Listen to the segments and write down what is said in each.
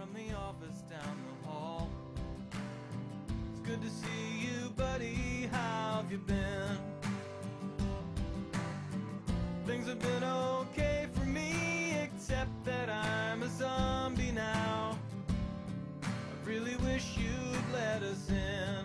from the office down the hall. It's good to see you, buddy. How have you been? Things have been okay for me, except that I'm a zombie now. I really wish you'd let us in.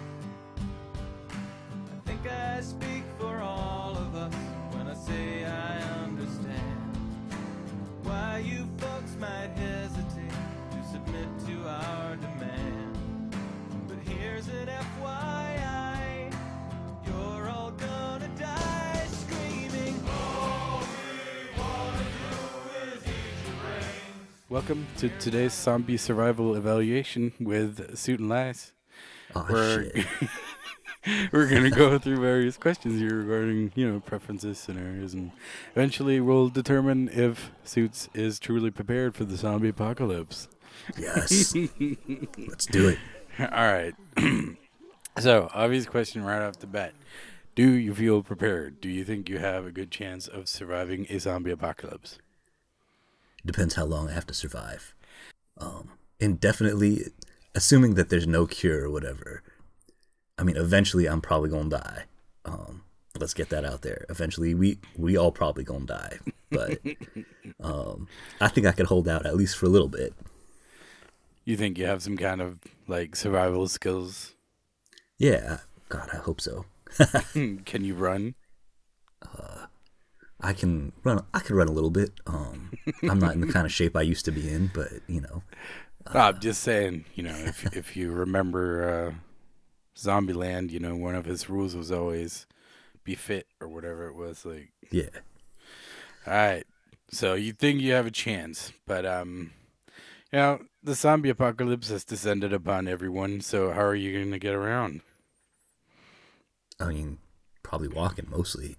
I think I speak for all of us when I say I understand why you folks might hesitate to submit to our demand. But here's an FYI, you're all gonna die screaming. All we wanna do is eat your brains. Welcome to today's zombie survival evaluation with Suit and Lies. Shit. We're gonna go through various questions here regarding, preferences, scenarios, and eventually we'll determine if Suits is truly prepared for the zombie apocalypse. Yes. Let's do it. All right. So, obvious question right off the bat. Do you feel prepared? Do you think you have a good chance of surviving a zombie apocalypse? Depends how long I have to survive. Indefinitely, assuming that there's no cure or whatever. I mean, eventually I'm probably gonna die. Let's get that out there. Eventually, we all probably gonna die. But I think I could hold out at least for a little bit. You think you have some kind of, survival skills? Yeah. God, I hope so. Can you run? I can run. I could run a little bit. I'm not in the kind of shape I used to be in, but I'm just saying, if you remember Zombieland, one of his rules was always be fit or whatever it was. Yeah. All right. So you think you have a chance, but the zombie apocalypse has descended upon everyone. So how are you going to get around? I mean, probably walking mostly.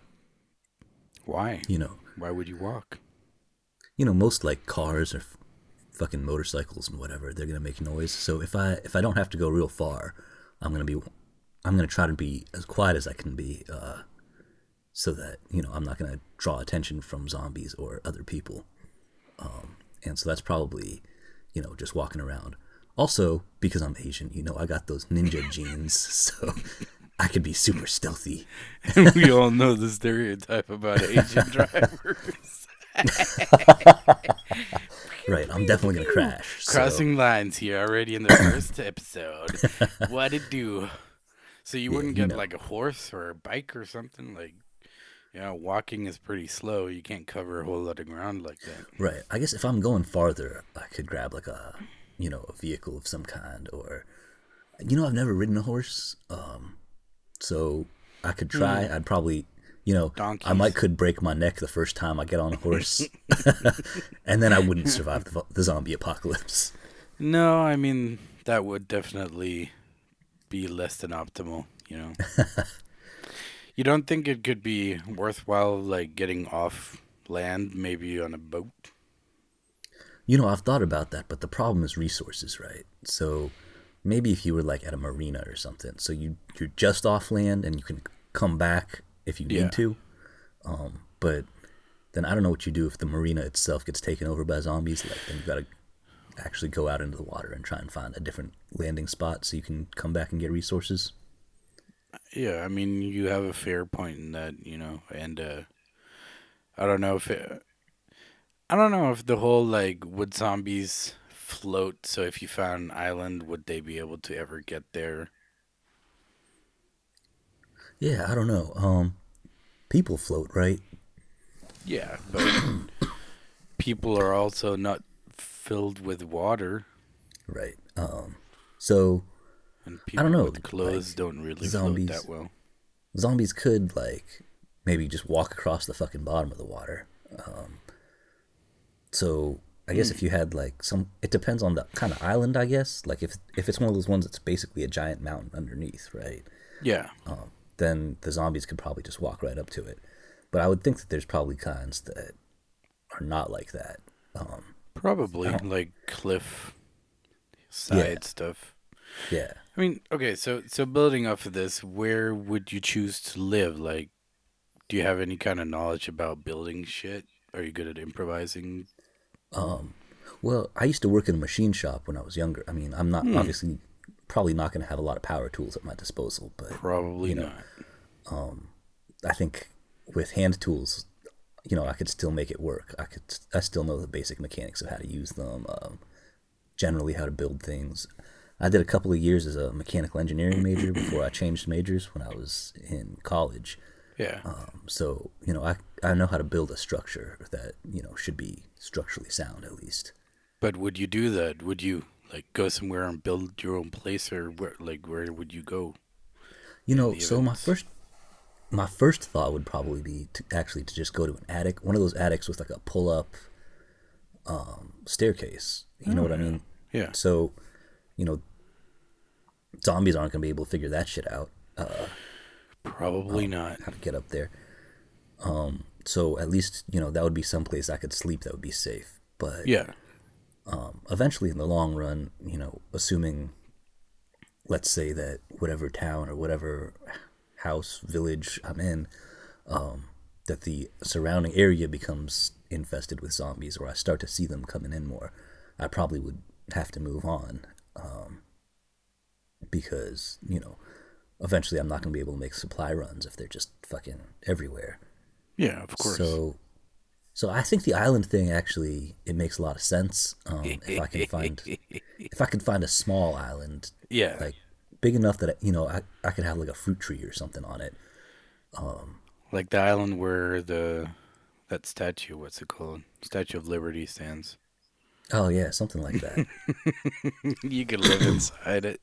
Why? Why would you walk? Most cars or fucking motorcycles and whatever, they're gonna make noise. So if I don't have to go real far, I'm gonna try to be as quiet as I can be, so that I'm not gonna draw attention from zombies or other people. And so that's probably just walking around. Also, because I'm Asian, I got those ninja genes, so I could be super stealthy. We all know the stereotype about Asian drivers. Right, I'm definitely gonna crash. Crossing lines here already in the first episode. What it do? So you wouldn't get a horse or a bike or something? Walking is pretty slow. You can't cover a whole lot of ground like that. Right. I guess if I'm going farther, I could grab a vehicle of some kind, or I've never ridden a horse. So I could try. I'd probably, Donkeys. I could break my neck the first time I get on a horse, and then I wouldn't survive the zombie apocalypse. No, I mean, that would definitely be less than optimal, You don't think it could be worthwhile, getting off land, maybe on a boat? I've thought about that, but the problem is resources, right? So maybe if you were at a marina or something, so you're just off land and you can come back if you need to. But then I don't know what you do if the marina itself gets taken over by zombies. Then you've got to actually go out into the water and try and find a different landing spot so you can come back and get resources. Yeah, I mean, you have a fair point in that, and I don't know if the whole would zombies float? So if you found an island, would they be able to ever get there? Yeah, I don't know. People float, right? Yeah, but people are also not filled with water. Right. So and people I don't know. With clothes don't really zombies, float that well. Zombies could maybe just walk across the fucking bottom of the water. So I guess if you had it depends on the kind of island. I guess if it's one of those ones that's basically a giant mountain underneath, right? Yeah. Then the zombies could probably just walk right up to it. But I would think that there's probably kinds that are not like that. Probably cliff side stuff. Yeah. I mean, okay, so building off of this, where would you choose to live? Do you have any kind of knowledge about building shit? Are you good at improvising? Well, I used to work in a machine shop when I was younger. I mean, I'm not obviously probably not going to have a lot of power tools at my disposal, but Probably you know, not. I think with hand tools, I could still make it work. I still know the basic mechanics of how to use them, generally how to build things. I did a couple of years as a mechanical engineering major before I changed majors when I was in college. Yeah. So, I know how to build a structure that, should be structurally sound at least. But would you do that? Would you like go somewhere and build your own place, or where would you go? So my first thought would probably be to just go to an attic, one of those attics with like a pull-up staircase. You know what I mean? Yeah. So, zombies aren't going to be able to figure that shit out. Probably not. How to get up there. So at least, that would be someplace I could sleep that would be safe. But Yeah. eventually in the long run, assuming, let's say that whatever town or whatever house, village I'm in, that the surrounding area becomes infested with zombies, or I start to see them coming in more, I probably would have to move on. Because, eventually I'm not going to be able to make supply runs if they're just fucking everywhere. Yeah, of course. So I think the island thing actually, it makes a lot of sense. If I could find a small island, Yeah. like big enough that I could have like a fruit tree or something on it. Like the island where that statue, what's it called? Statue of Liberty stands. Oh yeah, something like that. You could live inside it.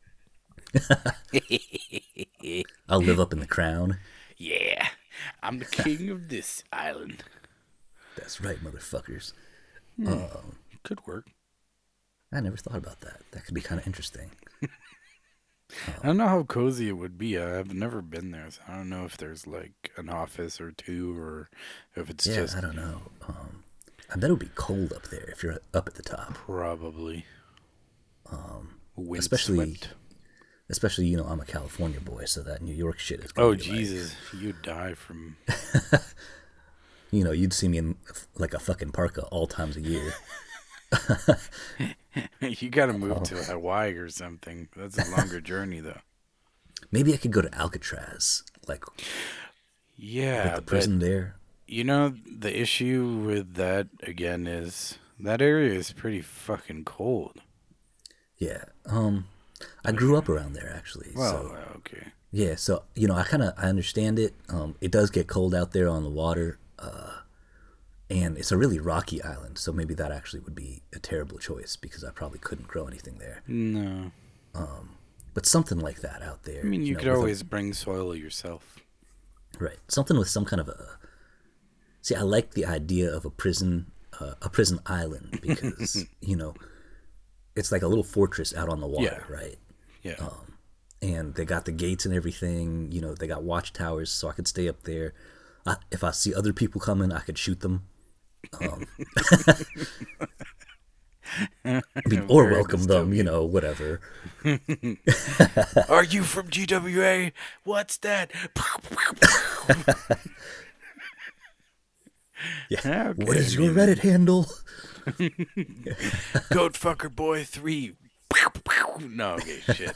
I'll live up in the crown. Yeah. I'm the king of this island. That's right, motherfuckers. Could work. I never thought about that. That could be kind of interesting. I don't know how cozy it would be. I've never been there, so I don't know if there's like an office or two, or if it's just I don't know. I bet it would be cold up there if you're up at the top. probably Especially, I'm a California boy, so that New York shit is. Oh Be Jesus, you'd die from. You'd see me in like a fucking parka all times a year. You gotta move to Hawaii or something. That's a longer journey, though. Maybe I could go to Alcatraz, like Yeah, the prison there. The issue with that again is that area is pretty fucking cold. Yeah. I grew up around there actually. Well, So okay. yeah, so I understand it. It does get cold out there on the water, and it's a really rocky island. So maybe that actually would be a terrible choice because I probably couldn't grow anything there. No, But something like that out there. I mean you could with always bring soil yourself. right, something with some kind of a. See, I like the idea of a prison island because it's like a little fortress out on the water, Yeah. right? Yeah. And they got the gates and everything. They got watchtowers, so I could stay up there. If I see other people coming, I could shoot them. Or Very welcome them, whatever. Are you from GWA? What's that? Yeah. Okay, What is I your mean- Reddit handle? Goat fucker boy 3. No, okay, shit.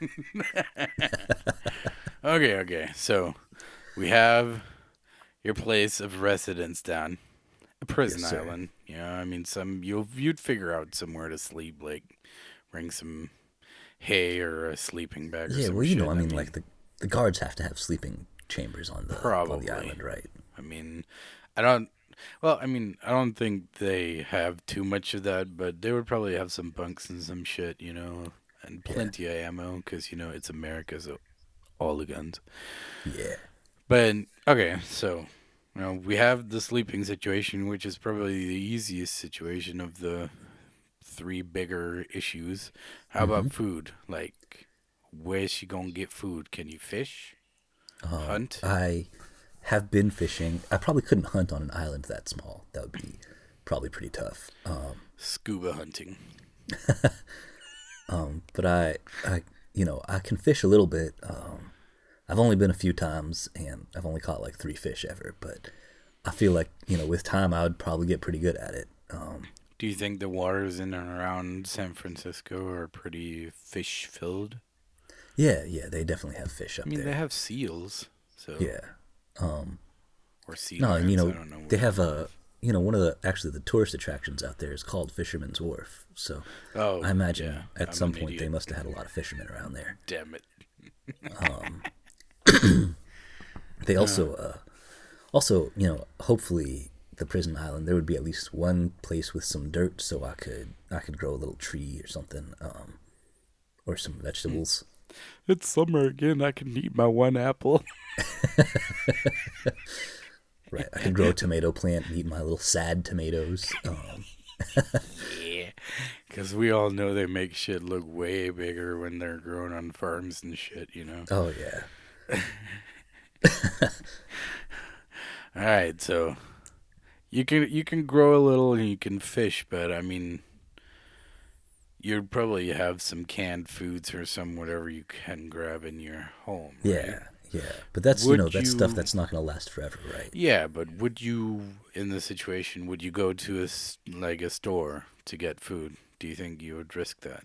Okay. So we have your place of residence down a prison Yes, sir. island. I mean, you'd figure out somewhere to sleep, like bring some hay or a sleeping bag. Or Yeah, some well, shit. I mean, like the guards have to have sleeping chambers on the Probably. island, right? I mean, I don't. Well, I mean, I don't think they have too much of that, but they would probably have some bunks and some shit, and plenty of ammo because it's America, so all the guns. Yeah. But okay, so we have the sleeping situation, which is probably the easiest situation of the three bigger issues. How about food? Like, where's she gonna get food? Can you fish? Hunt? I have been fishing. I probably couldn't hunt on an island that small. That would be probably pretty tough. Scuba hunting. But I can fish a little bit. I've only been a few times, and I've only caught like 3 fish ever. But I feel like with time, I would probably get pretty good at it. Do you think the waters in and around San Francisco are pretty fish filled? Yeah, they definitely have fish I up mean, they there. have seals, so Yeah. Um, or sea no, and lions. I don't know they which have one. one of the tourist attractions out there is called Fisherman's Wharf. So Oh, I imagine yeah. at I'm some an point they idiot. must have had a lot of fishermen around there. Damn it. They Uh, also, hopefully the prison island there would be at least one place with some dirt so I could grow a little tree or something, or some vegetables. it's summer again. I can eat my one apple. Right, I could grow a tomato plant and eat my little sad tomatoes. Yeah. Because we all know they make shit look way bigger when they're grown on farms and shit, you know? Oh yeah, All right, so you can grow a little and you can fish, but I mean, you'd probably have some canned foods or some whatever you can grab in your home, right? yeah. But that's Would that's stuff you? that's not gonna last forever, right? Yeah, but would you, in the situation, would you go to like a store to get food? Do you think you would risk that?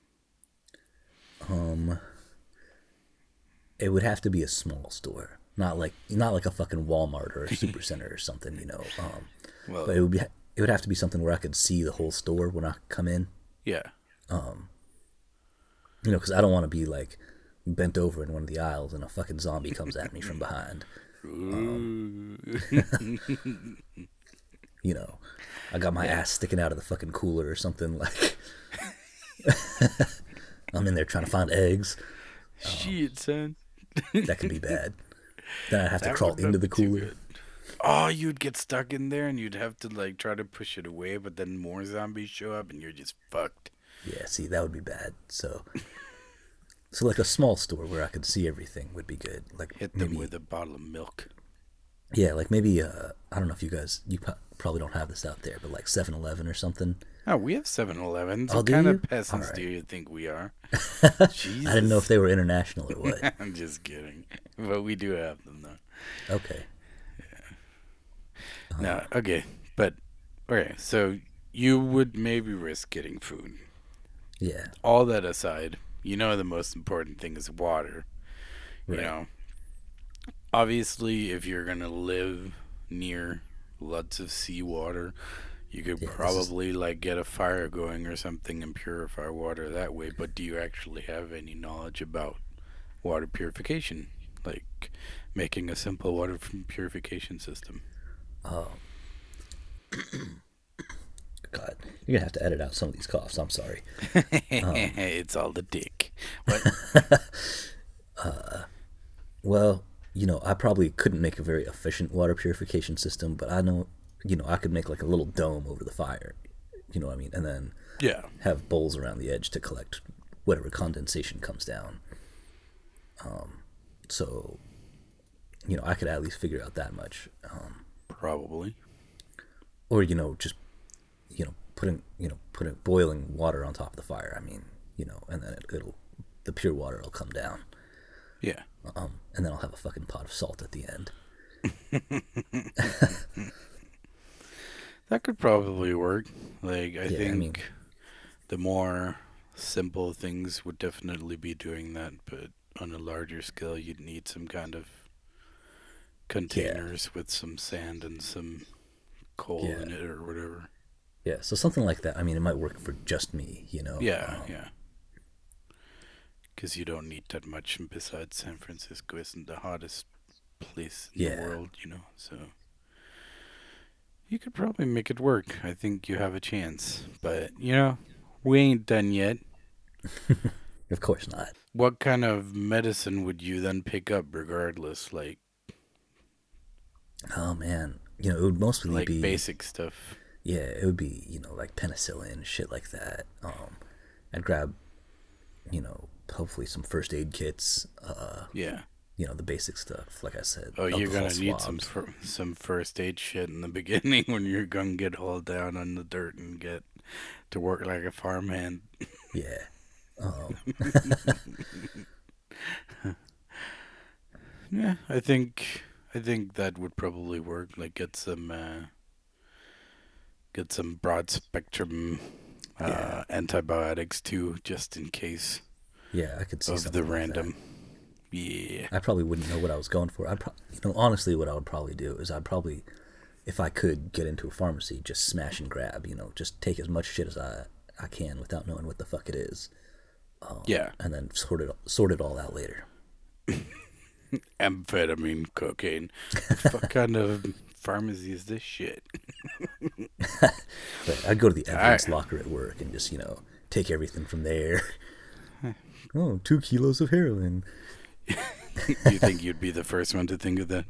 Um, it would have to be a small store, not like a fucking Walmart or a supercenter or something, Well, But it would have to be something where I could see the whole store when I come in, yeah. because I don't want to be like bent over in one of the aisles and a fucking zombie comes at me from behind. Ooh. You know, I got my ass sticking out of the fucking cooler or something like. I'm in there trying to find eggs. Shit, son. That could be bad. Then I'd have to That crawl would into not the be too cooler. good. Oh, you'd get stuck in there and you'd have to like try to push it away, but then more zombies show up and you're just fucked. Yeah, see, that would be bad. So like a small store where I could see everything would be good. Like Hit them maybe, with a bottle of milk. yeah, like maybe I don't know if you probably don't have this out there, but like 7-Eleven or something. Oh, we have 7-Elevens. Oh, What do kind you? of peasants do Alright. you think we are? I Jesus. didn't know if they were international or what. I'm just kidding. But we do have them, though. Okay. No, okay. But, okay, so you would maybe risk getting food. Yeah. All that aside, you know the most important thing is water. You Right. know, obviously, if you're going to live near lots of seawater, you could Yeah, this is probably like get a fire going or something and purify water that way. But do you actually have any knowledge about water purification? Like making a simple water purification system? oh God, you're gonna have to edit out some of these coughs. I'm sorry. It's all the dick. What? Well, I probably couldn't make a very efficient water purification system, but I know, I could make like a little dome over the fire. You know what I mean? And then Yeah. have bowls around the edge to collect whatever condensation comes down. So, I could at least figure out that much. Probably. Or, just, putting boiling water on top of the fire. I mean, and then the pure water will come down. Yeah. And then I'll have a fucking pot of salt at the end. That could probably work. Like, I Yeah, I think mean, the more simple things would definitely be doing that, but on a larger scale, you'd need some kind of yeah, containers with some sand and some coal yeah, in it or whatever. yeah. So something like that. I mean, it might work for just me, Yeah, yeah. Because you don't need that much. And besides, San Francisco isn't the hottest place in the Yeah, world, so you could probably make it work. I think you have a chance. But, we ain't done yet. of course not. What kind of medicine would you then pick up regardless? Oh man, it would mostly Like be, basic stuff. yeah, it would be, like penicillin, shit like that. I'd grab, hopefully some first aid kits. Yeah. The basic stuff, like I said, Oh, you're alcohol gonna need some swabs. some first aid shit in the beginning when you're gonna get hauled down on the dirt and get to work like a farmhand. Yeah. Um, Yeah, I think that would probably work. Like get Get some broad spectrum antibiotics too, just in case Yeah, I could see of something the like random. Yeah. that. I probably wouldn't know what I was going for. Honestly, what I would probably do is if I could get into a pharmacy, just smash and grab. Just take as much shit as I can without knowing what the fuck it is, Yeah. and then sort it all out later. Amphetamine, cocaine. What fuck kind of pharmacy is this shit? But I'd go to the evidence right. locker at work and just take everything from there. Oh, 2 kilos of heroin. You think you'd be the first one to think of that?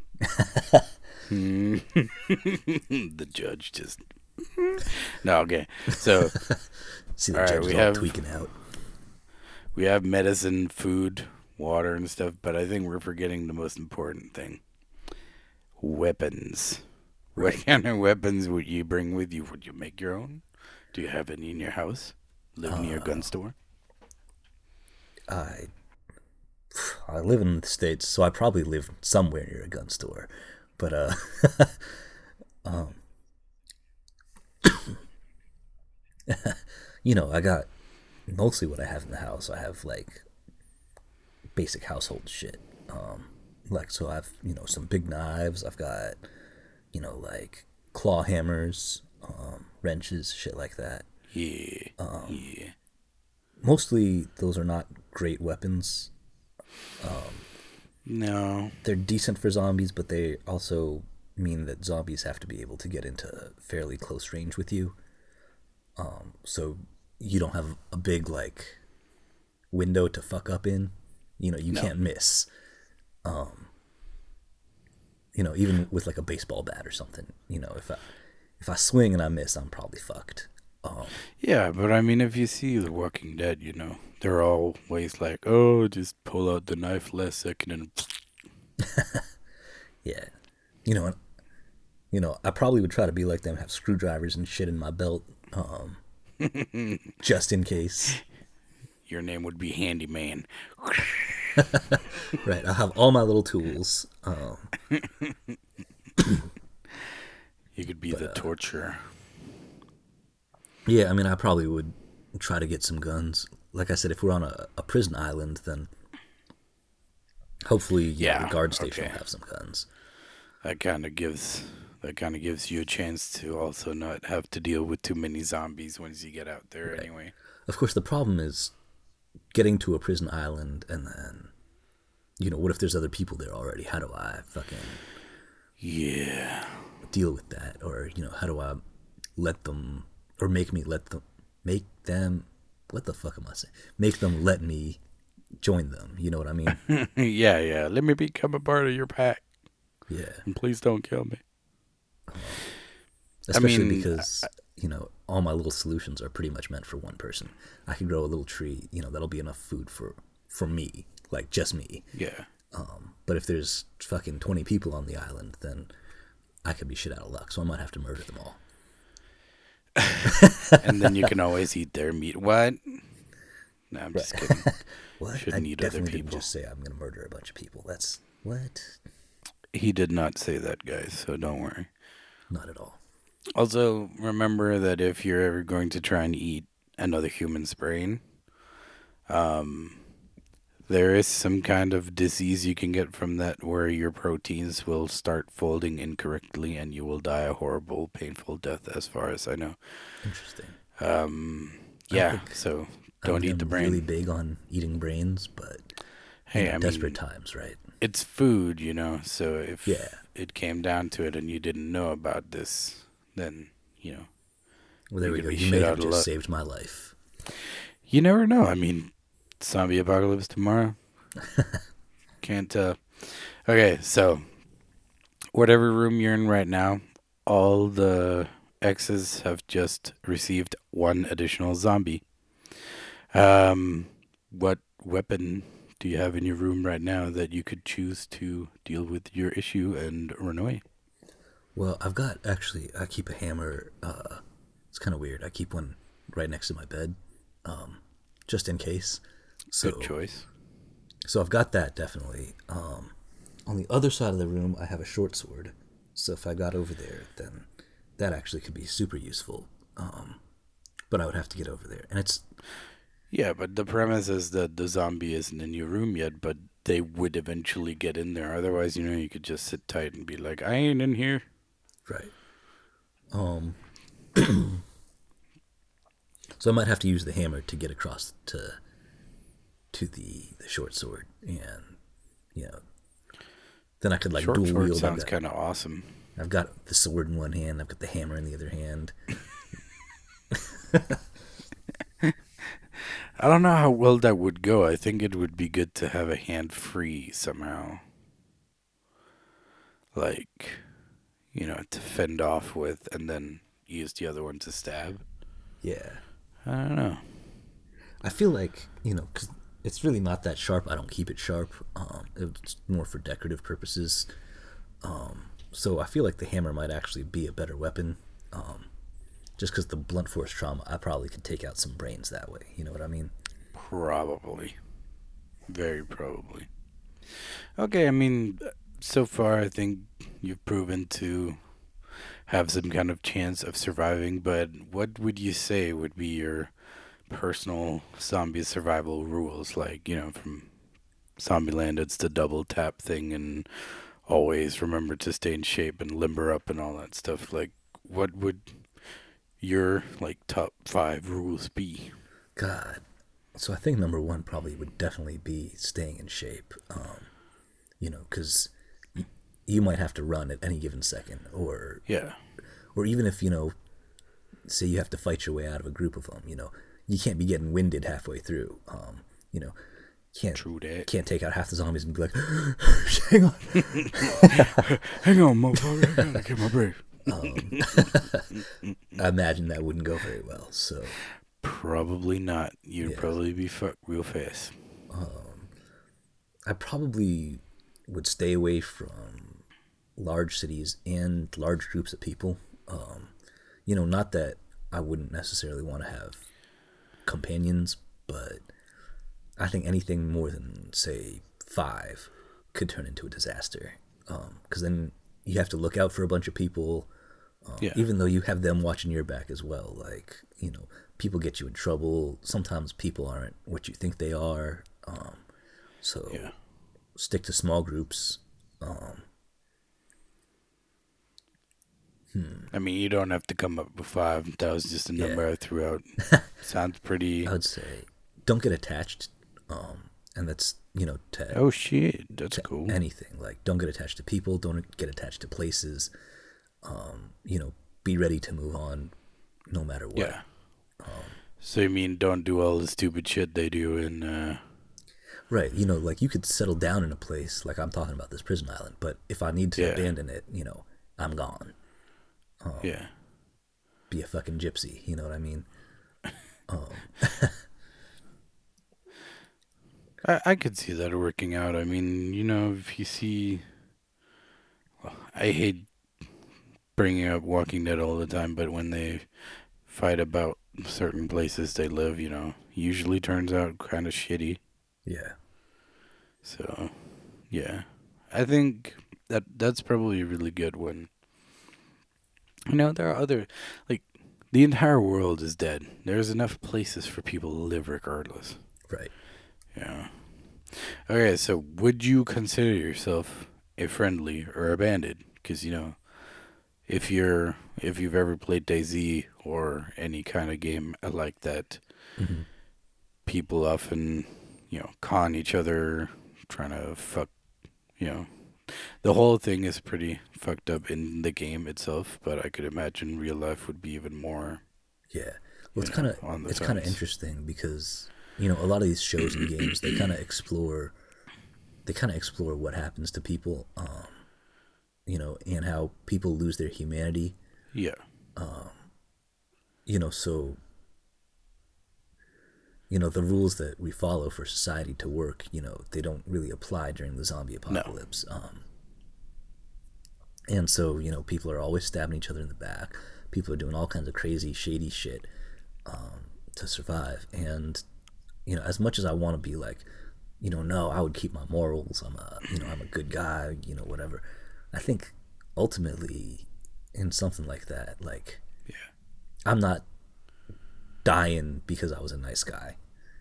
The judge just... No, okay. So, See the All right, judges we all have- tweaking out. we have medicine, food, water, and stuff, but I think we're forgetting the most important thing. Weapons. What kind of weapons would you bring with you? Would you make your own? Do you have any in your house? Live near a gun store? I live in the States, so I probably live somewhere near a gun store. But I got mostly what I have in the house. I have like basic household shit. So I have some big knives. I've got like claw hammers, wrenches, shit like that. Yeah. Yeah. Mostly those are not great weapons. No. They're decent for zombies, but they also mean that zombies have to be able to get into fairly close range with you. So you don't have a big like window to fuck up in. You can't miss. Even with like a baseball bat or something. If I swing and I miss, I'm probably fucked. Yeah, but I mean, if you see The Walking Dead, they're always like, oh, just pull out the knife last second and... Yeah. I probably would try to be like them, have screwdrivers and shit in my belt, just in case. Your name would be Handyman. Right, I'll have all my little tools. You could be the torturer. Yeah, I mean, I probably would try to get some guns. Like I said, if we're on a prison island, then hopefully the guard station will have some guns. That kind of gives you a chance to also not have to deal with too many zombies once you get out there. Right. Anyway. Of course, the problem is getting to a prison island, and then what if there's other people there already? How do I fucking deal with that? Or how do I let them, or make them what the fuck am I saying? Make them let me join them. You know what I mean? Yeah. Let me become a part of your pack. Yeah. And please don't kill me. Especially because, all my little solutions are pretty much meant for one person. I could grow a little tree, that'll be enough food for me, like just me. Yeah. But if there's fucking 20 people on the island, then I could be shit out of luck. So I might have to murder them all. And then you can always eat their meat. What? No, I'm just kidding. What? Shouldn't I eat other definitely didn't people. just say I'm going to murder a bunch of people. That's what? He did not say that, guys, so don't worry. Not at all. Also, remember that if you're ever going to try and eat another human's brain, there is some kind of disease you can get from that where your proteins will start folding incorrectly and you will die a horrible, painful death, as far as I know. Interesting. Yeah, so don't eat the brain. I'm really big on eating brains, but Hey, desperate times, right? It's food, so if Yeah. it came down to it and you didn't know about this, then, Well, there we could go. be You shit may out have of just luck. saved my life. You never know. I mean, zombie apocalypse tomorrow. Can't tell. Okay, so whatever room you're in right now, all the X's have just received one additional zombie. What weapon do you have in your room right now that you could choose to deal with your issue and run away? Well, I keep a hammer. It's kind of weird. I keep one right next to my bed, just in case. So, Good choice. So I've got that, definitely. On the other side of the room, I have a short sword. So if I got over there, then that actually could be super useful. But I would have to get over there, and it's Yeah, but the premise is that the zombie isn't in your room yet, but they would eventually get in there. Otherwise, you could just sit tight and be like, I ain't in here. right. So I might have to use the hammer to get across to the short sword, and then I could like Short dual sword wield. sounds kind of awesome. I've got the sword in one hand. I've got the hammer in the other hand. I don't know how well that would go. I think it would be good to have a hand free somehow. Like, to fend off with and then use the other one to stab. Yeah. I don't know. I feel like, because it's really not that sharp. I don't keep it sharp. It's more for decorative purposes. So I feel like the hammer might actually be a better weapon. Just because the blunt force trauma, I probably could take out some brains that way. You know what I mean? Probably. Very probably. Okay, I mean, so far I think you've proven to have some kind of chance of surviving, but what would you say would be your personal zombie survival rules? Like, from Zombieland, it's the double tap thing and always remember to stay in shape and limber up and all that stuff. Like, what would your, top 5 rules be? God. So I think number one probably would definitely be staying in shape. Because you might have to run at any given second, or even if say you have to fight your way out of a group of them, you can't be getting winded halfway through. True that. Can't take out half the zombies and be like, hang on, hang on, motherfucker, I gotta get my breath. I imagine that wouldn't go very well. So probably not. You'd probably be fucked real fast. I probably would stay away from large cities and large groups of people. Not that I wouldn't necessarily want to have companions, but I think anything more than, say, 5 could turn into a disaster. Because then you have to look out for a bunch of people, even though you have them watching your back as well. Like, people get you in trouble. Sometimes people aren't what you think they are. So stick to small groups. I mean, you don't have to come up with 5. That was just a number I threw out. Sounds pretty. I would say don't get attached. And that's, to... Oh, shit. That's cool. Anything. Like, don't get attached to people. Don't get attached to places. Be ready to move on no matter what. Yeah. So you mean don't do all the stupid shit they do in... Right. Like, you could settle down in a place, like I'm talking about this prison island, but if I need to abandon it, I'm gone. Be a fucking gypsy, you know what I mean? I could see that working out. I mean, if you see... Well, I hate bringing up Walking Dead all the time, but when they fight about certain places they live, usually turns out kind of shitty. Yeah. So, yeah. I think that's probably a really good one. There are other... Like, the entire world is dead. There's enough places for people to live regardless. Right. Yeah. Okay, so would you consider yourself a friendly or a bandit? Because, if you've ever played DayZ or any kind of game like that, people often, con each other, trying to fuck, the whole thing is pretty fucked up in the game itself, but I could imagine real life would be even more. Yeah. Well, it's kind of interesting because, a lot of these shows and games, they kind of explore what happens to people, and how people lose their humanity. Yeah. So, the rules that we follow for society to work, they don't really apply during the zombie apocalypse. No. And so, people are always stabbing each other in the back. People are doing all kinds of crazy, shady shit to survive. And, as much as I want to be like, no, I would keep my morals. I'm a good guy, whatever. I think ultimately, in something like that, like, Yeah. I'm not dying because I was a nice guy.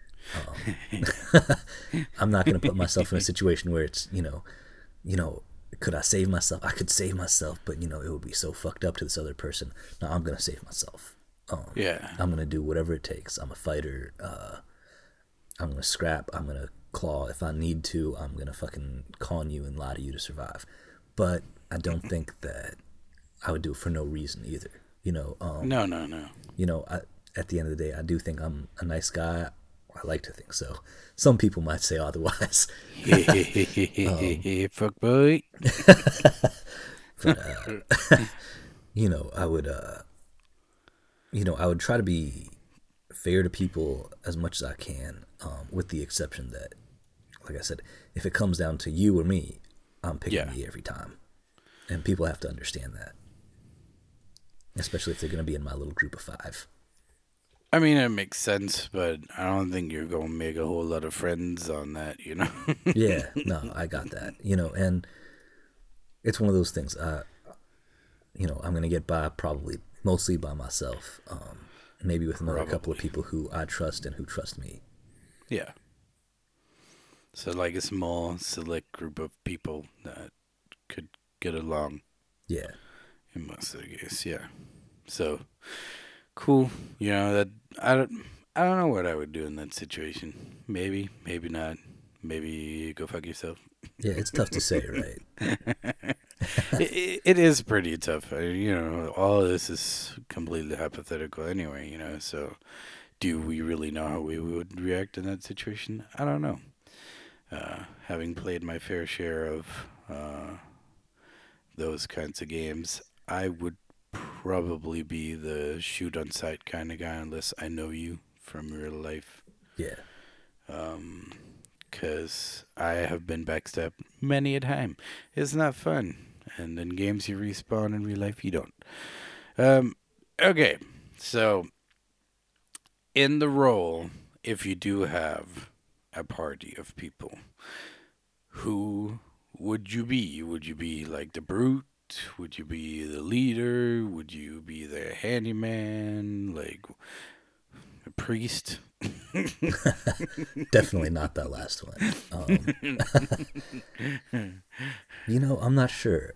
I'm not going to put myself in a situation where it's, could I save myself? I could save myself, but it would be so fucked up to this other person. No, I'm going to save myself. Yeah. I'm going to do whatever it takes. I'm a fighter. I'm going to scrap. I'm going to claw. If I need to, I'm going to fucking con you and lie to you to survive. But I don't think that I would do it for no reason either. No. At the end of the day, I do think I'm a nice guy. I like to think so. Some people might say otherwise. Fuck boy. But, I would try to be fair to people as much as I can, with the exception that, like I said, if it comes down to you or me, I'm picking me every time. And people have to understand that. Especially if they're going to be in my little group of 5. I mean, it makes sense, but I don't think you're going to make a whole lot of friends on that, Yeah, no, I got that. And it's one of those things. I'm going to get by probably mostly by myself. Maybe with another couple of people who I trust and who trust me. Yeah. So like a small, select group of people that could get along. Yeah. In most of the case, yeah. So, cool. That I don't know what I would do in that situation. Maybe not. Maybe go fuck yourself. Yeah, it's tough to say, right? It is pretty tough. All of this is completely hypothetical anyway, so do we really know how we would react in that situation? I don't know. Having played my fair share of those kinds of games, I would probably be the shoot on sight kind of guy unless I know you from real life. Yeah. Because I have been backstabbed many a time. It's not fun. And in games you respawn, in real life you don't. Okay, so in the role, if you do have a party of people, who would you be? Would you be like the brute? Would you be the leader? Would you be the handyman? Like a priest? Definitely not that last one. I'm not sure.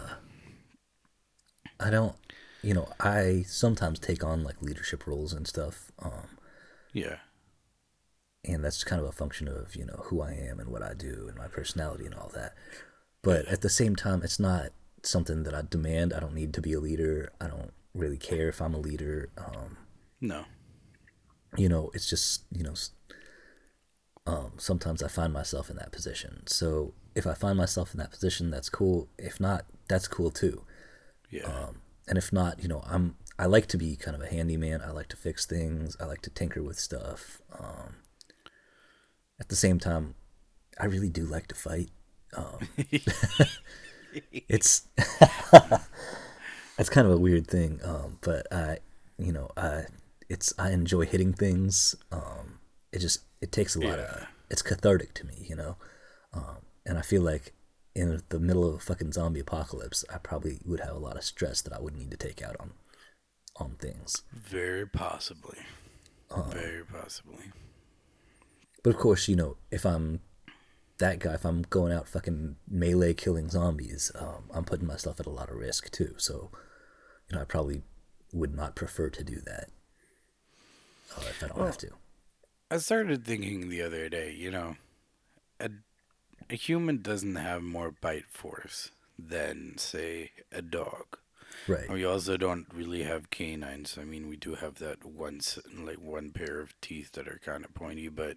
I don't, I sometimes take on like leadership roles and stuff. Yeah. And that's kind of a function of, who I am and what I do and my personality and all that. But at the same time, it's not something that I demand. I don't need to be a leader. I don't really care if I'm a leader. No. It's just, sometimes I find myself in that position. So if I find myself in that position, that's cool. If not, that's cool too. Yeah. And if not, I like to be kind of a handyman. I like to fix things. I like to tinker with stuff. At the same time, I really do like to fight. It's kind of a weird thing, but I enjoy hitting things. It takes a lot of, it's cathartic to me, and I feel like in the middle of a fucking zombie apocalypse, I probably would have a lot of stress that I would need to take out on things. Very possibly. Very possibly. But of course, if I'm that guy, if I'm going out fucking melee killing zombies, I'm putting myself at a lot of risk too. So, I probably would not prefer to do that if I don't have to. I started thinking the other day, a human doesn't have more bite force than, say, a dog. Right. We also don't really have canines. I mean, we do have that one pair of teeth that are kind of pointy, but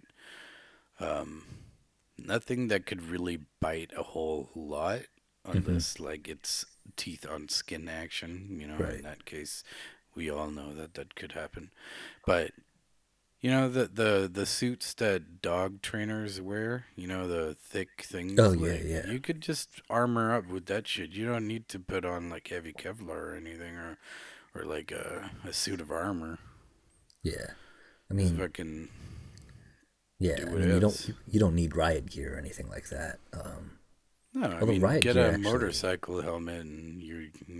nothing that could really bite a whole lot unless it's teeth on skin action. Right. In that case, we all know that could happen. But the suits that dog trainers wear, the thick things. Oh yeah. You could just armor up with that shit. You don't need to put on like heavy Kevlar or anything, or like a suit of armor. Yeah, I mean, fucking. Yeah, I mean, you don't need riot gear or anything like that. No, although riot get gear a motorcycle helmet and you're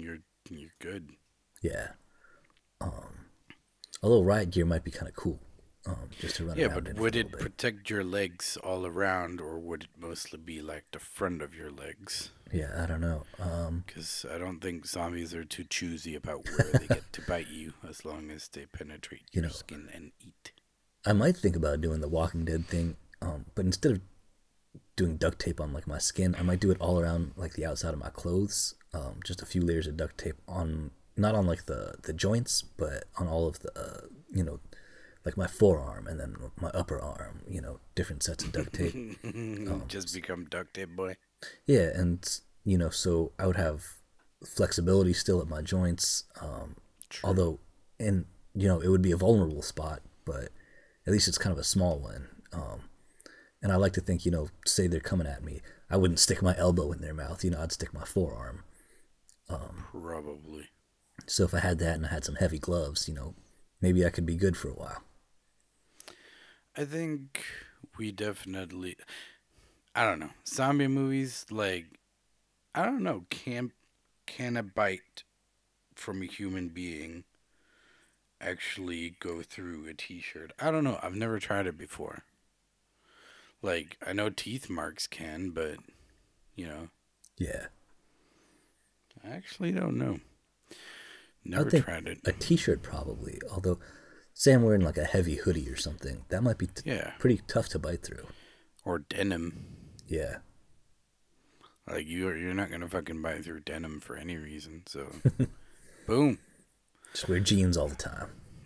you're good. Yeah. Although riot gear might be kind of cool, just to run Yeah, around but in for would a it little bit. protect your legs all around, or would it mostly be like the front of your legs? Yeah, I don't know. Because I don't think zombies are too choosy about where they get to bite you, as long as they penetrate You your know, skin and eat. I might think about doing the Walking Dead thing, but instead of doing duct tape on like my skin, I might do it all around like the outside of my clothes. Just a few layers of duct tape on, not on like the joints, but on all of the like my forearm and then my upper arm. Different sets of duct tape. Just become duct tape boy. Yeah, and so I would have flexibility still at my joints. True. Although, and it would be a vulnerable spot, but at least it's kind of a small one. And I like to think, say they're coming at me, I wouldn't stick my elbow in their mouth. I'd stick my forearm. Probably. So if I had that and I had some heavy gloves, maybe I could be good for a while. I think we definitely. I don't know. Zombie movies, like, I don't know. Can a bite from a human being actually go through a t-shirt? I don't know. I've never tried it before. Like, I know teeth marks can, but, Yeah. I actually don't know. I Never think tried it. a t-shirt probably, although say I'm wearing like a heavy hoodie or something, that might be Yeah. pretty tough to bite through. Or denim. Yeah. Like, you're not gonna fucking bite through denim for any reason, so... Boom. Just wear jeans all the time.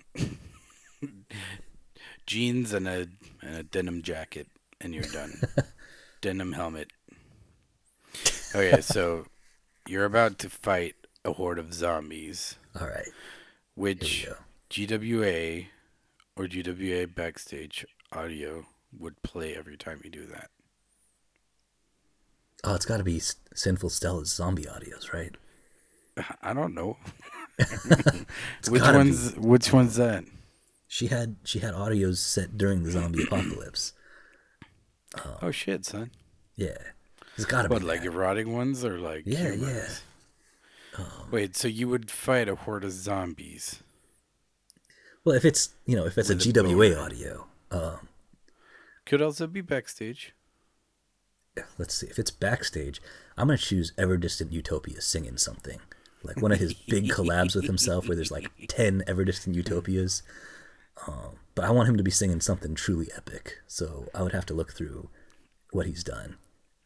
Jeans and a denim jacket, and you're done. Denim helmet. Okay, so you're about to fight a horde of zombies. All right. Which Here GWA or GWA backstage audio would play every time you do that? Oh, it's got to be Sinful Stella's zombie audios, right? I don't know. It's Which gotta one's that? She had audios set during the zombie apocalypse. Oh shit, son. Yeah, it's got to be What, like that. erotic ones or like Yeah, humorous? Wait, so you would fight a horde of zombies? Well, if it's a With a GWA boner. audio, Could also be backstage. let's see. If it's backstage, I'm gonna choose Everdistant Utopia singing something, like one of his big collabs with himself, where there's like 10 Everdistant Utopias. But I want him to be singing something truly epic, so I would have to look through what he's done.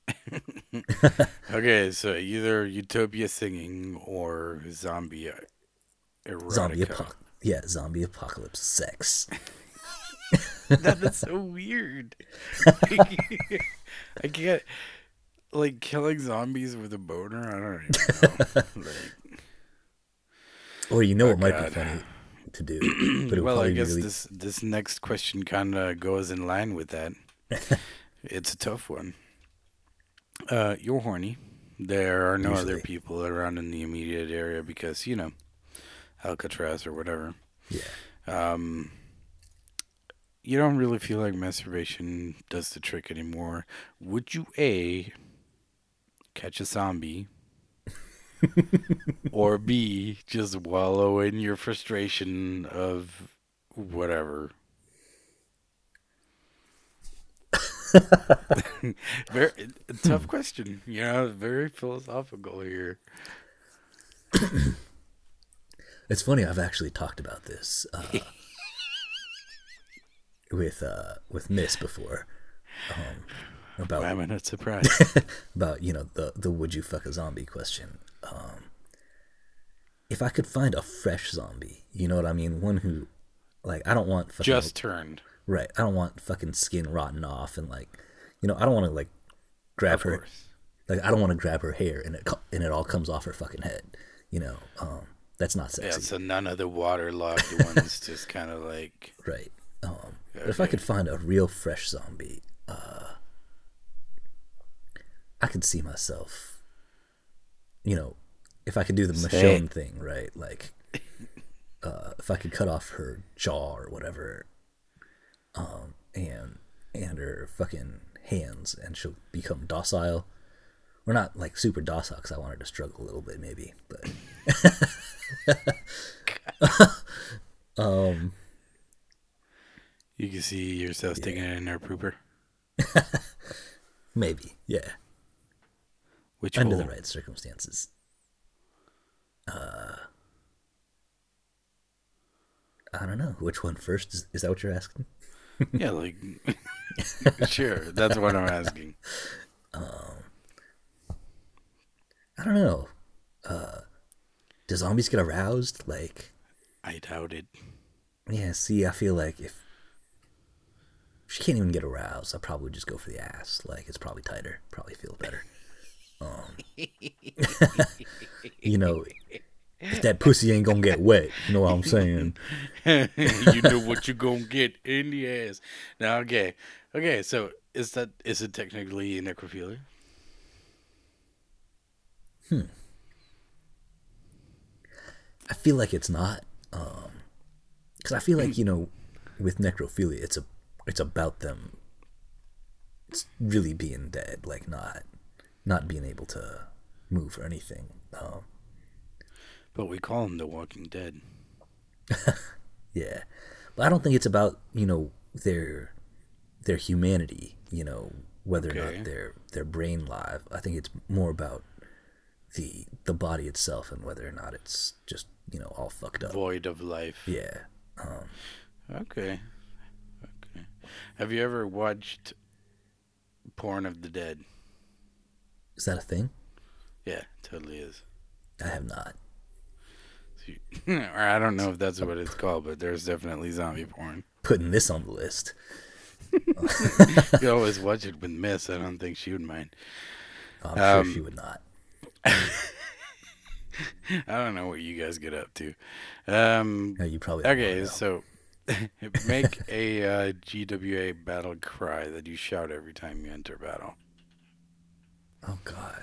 Okay, so either Utopia singing or zombie erotica. Zombie apocalypse sex. That is so weird. I can't, like, killing zombies with a boner. I don't even know. Like, Or it might God. be funny to do, but it would well, I probably guess be really. this next question kind of goes in line with that. It's a tough one. You're horny. There are no other Usually. people around in the immediate area because, Alcatraz or whatever. Yeah. You don't really feel like masturbation does the trick anymore. Would you A, catch a zombie, or B, just wallow in your frustration of whatever? Very tough question. Very philosophical here. It's funny. I've actually talked about this with Miss before, about I'm not surprised. about the would you fuck a zombie question. If I could find a fresh zombie, you know what I mean, one who, like, I don't want fucking Just turned. right. I don't want fucking skin rotting off and like, I don't want to like grab Of her. course. Like, I don't want to grab her hair and it all comes off her fucking head. That's not Yeah, sexy. so none of the waterlogged ones, just kind of like... Right. But if I could find a real fresh zombie, I could see myself, if I could do the Michonne thing, right? Like, if I could cut off her jaw or whatever, and her fucking hands, and she'll become docile, We're not like super docile because I wanted to struggle a little bit, maybe, but You can see yourself sticking it in their pooper. maybe, yeah, Which under hole? the right circumstances. I don't know which one first. Is that what you're asking? Yeah, like sure. That's what I'm asking. I don't know. Do zombies get aroused? Like, I doubt it. yeah. See, I feel like if she can't even get aroused, I'd probably just go for the ass. Like, it's probably tighter. Probably feel better. You know, if that pussy ain't gonna get wet, you know what I'm saying? You know what you're gonna get in the ass. Now, okay. So is it technically necrophilia? I feel like it's not, because I feel like with necrophilia, it's about them. It's really being dead, like not being able to move or anything. But we call them the Walking Dead. Yeah, but I don't think it's about their humanity. Whether or Okay. not their brain live. I think it's more about the body itself and whether or not it's just all fucked up. Void of life. Yeah. Okay. Have you ever watched Porn of the Dead? Is that a thing? Yeah, totally is. I have not. Or I don't know if that's what it's called, but there's definitely zombie porn. Putting this on the list. You always watch it with Miss. I don't think she would mind. I'm sure she would not. I don't know what you guys get up to. No, you probably don't Okay, know. so make a GWA battle cry that you shout every time you enter battle. Oh God.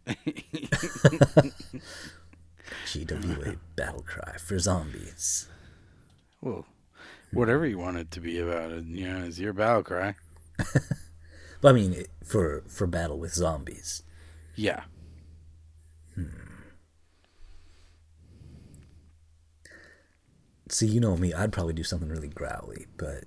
GWA battle cry for zombies. Well, whatever you want it to be about it, it's your battle cry. But I mean, for battle with zombies. Yeah. See, you know me, I'd probably do something really growly, but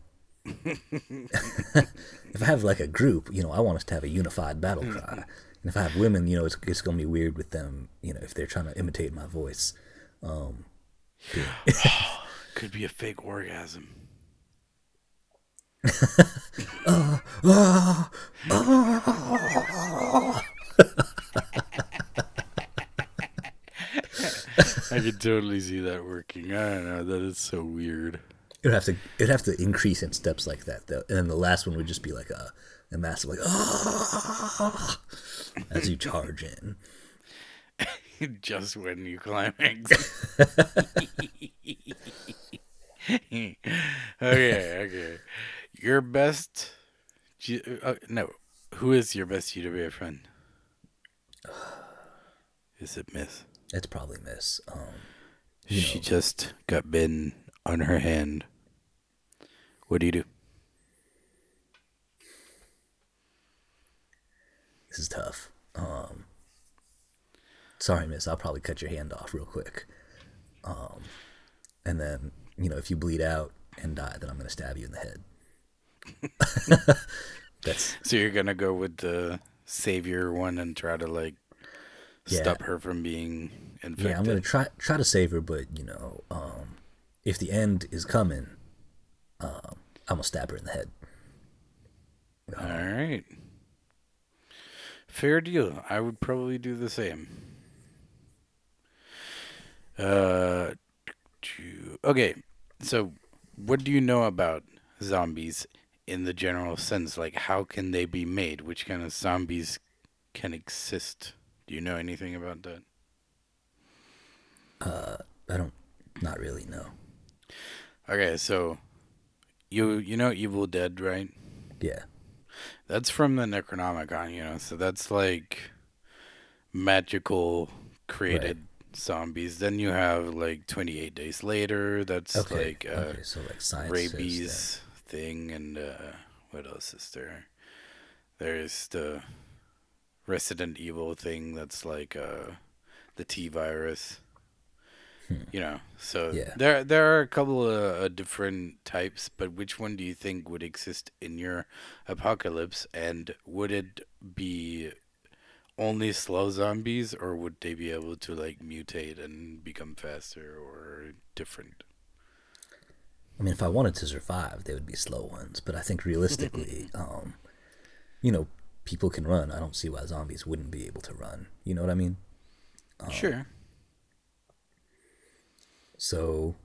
if I have like a group, I want us to have a unified battle cry. And if I have women, it's gonna be weird with them, if they're trying to imitate my voice. Could be a fake orgasm. I could totally see that working. I don't know. That is so weird. It'd have to increase in steps like that, though. And then the last one would just be like a massive like as you charge in. Just when you climax. Okay. Your best. No. Who is your best UWA friend? Is it Miss? It's probably Miss. She just got bitten on her hand. What do you do? This is tough. Sorry, Miss. I'll probably cut your hand off real quick. And then if you bleed out and die, then I'm gonna stab you in the head. So you're gonna go with the savior one and try to stop her from being infected. Yeah, I'm gonna try to save her, but if the end is coming, I'm gonna stab her in the head. All right. Fair deal. I would probably do the same. Okay. So, what do you know about zombies in the general sense? Like, how can they be made? Which kind of zombies can exist? Do you know anything about that? I don't, not really, no. Okay, so you know Evil Dead, right? Yeah. That's from the Necronomicon, so that's like magical created zombies. Then you have 28 Days Later. That's Okay. So like science rabies thing, and what else is there? There's the Resident Evil thing that's like the T virus. You know, so Yeah. there are a couple of different types, but which one do you think would exist in your apocalypse? And would it be only slow zombies, or would they be able to like mutate and become faster or different? I mean, if I wanted to survive, they would be slow ones. But I think realistically, you know, people can run. I don't see why zombies wouldn't be able to run. You know what I mean? Sure. So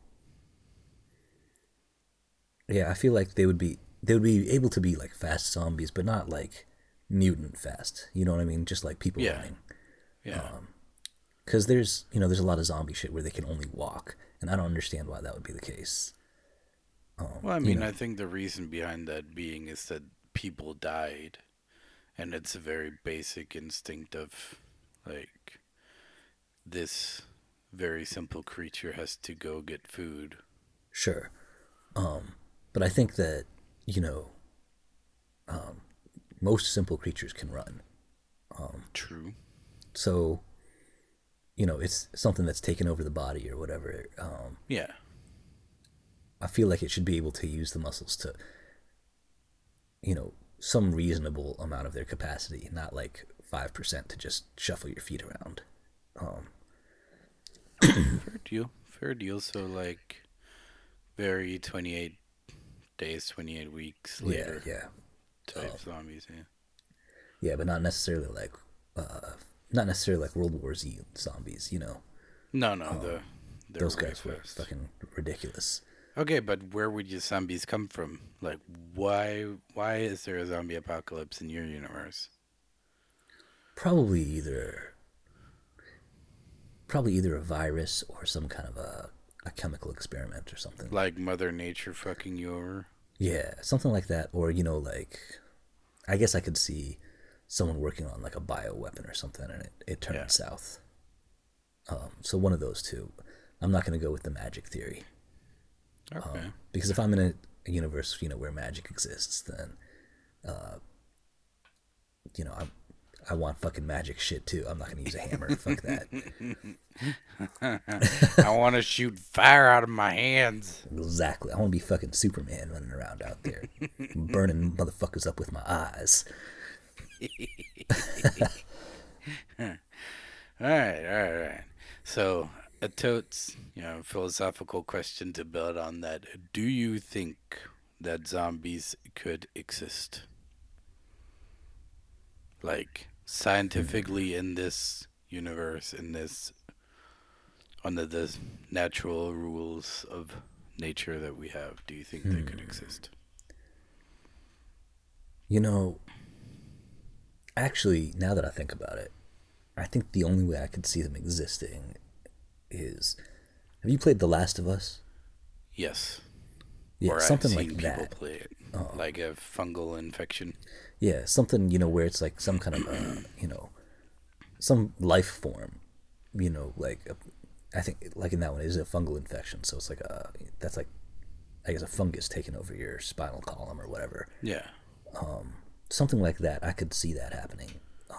yeah, I feel like they would be able to be like fast zombies, but not like mutant fast. You know what I mean? Just like people Yeah. running. Yeah. Because there's a lot of zombie shit where they can only walk, and I don't understand why that would be the case. Well, I you mean, know. I think the reason behind that being is that people died, and it's a very basic instinct of like this very simple creature has to go get food. Sure. But I think that, you know, most simple creatures can run. True. So, you know, it's something that's taken over the body or whatever. Yeah. I feel like it should be able to use the muscles to, you know, some reasonable amount of their capacity, not like 5% to just shuffle your feet around. Fair deal. Fair deal. So like very 28 days, 28 weeks later Yeah, yeah. type zombies, yeah. Yeah, but not necessarily like World War Z zombies, you know. No, they're Those way guys were fast. fucking ridiculous. Okay, but where would your zombies come from? Like, why is there a zombie apocalypse in your universe? Probably either a virus or some kind of a chemical experiment or something. Like Mother Nature fucking you over? Yeah, something like that. Or, you know, like, I guess I could see someone working on like a bioweapon or something and it turned Yeah. south. So one of those two. I'm not going to go with the magic theory. Okay. Because if I'm in a universe, you know, where magic exists, then, you know, I want fucking magic shit too. I'm not going to use a hammer. Fuck that. I want to shoot fire out of my hands. Exactly. I want to be fucking Superman running around out there, burning motherfuckers up with my eyes. All right. So, a totes, philosophical question to build on that. Do you think that zombies could exist? Like, scientifically in this universe, under the natural rules of nature that we have, do you think they could exist? You know, actually, now that I think about it, I think the only way I could see them existing is. Have you played The Last of Us? Yes. Yeah, Or something I've like seen people that. play it. Like a fungal infection. Yeah, something, you know, where it's like some kind of, some life form, you know, like, I think, like in that one, it is a fungal infection. So it's like that's like, I guess, a fungus taking over your spinal column or whatever. Yeah. Something like that. I could see that happening.